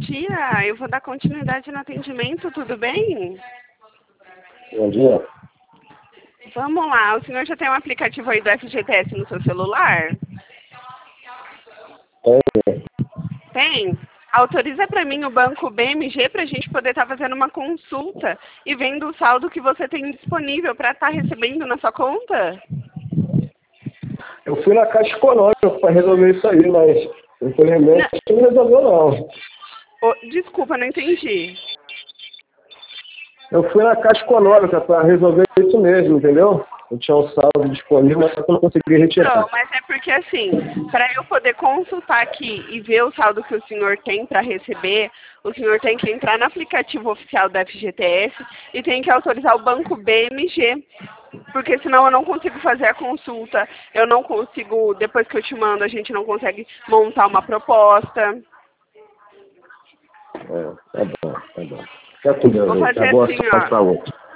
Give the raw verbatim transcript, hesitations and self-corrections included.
dia. Eu vou dar continuidade no atendimento, tudo bem? Bom dia. Vamos lá, o senhor já tem um aplicativo aí do F G T S no seu celular? Tem. Tem? Autoriza para mim o banco B M G para a gente poder estar tá fazendo uma consulta e vendo o saldo que você tem disponível para estar tá recebendo na sua conta? Eu fui na Caixa Econômica para resolver isso aí, mas infelizmente não resolveu não. Oh, desculpa, não entendi. Eu fui na Caixa Econômica para resolver isso mesmo, entendeu? Eu tinha um saldo disponível, mas eu não consegui retirar. Não, mas é porque assim, para eu poder consultar aqui e ver o saldo que o senhor tem para receber, o senhor tem que entrar no aplicativo oficial da F G T S e tem que autorizar o banco B M G. Porque senão eu não consigo fazer a consulta, eu não consigo, depois que eu te mando, a gente não consegue montar uma proposta. É, tá bom, tá bom. Fica com Deus, Vou aí, fazer tá boa assim, sorte ó. pra outra.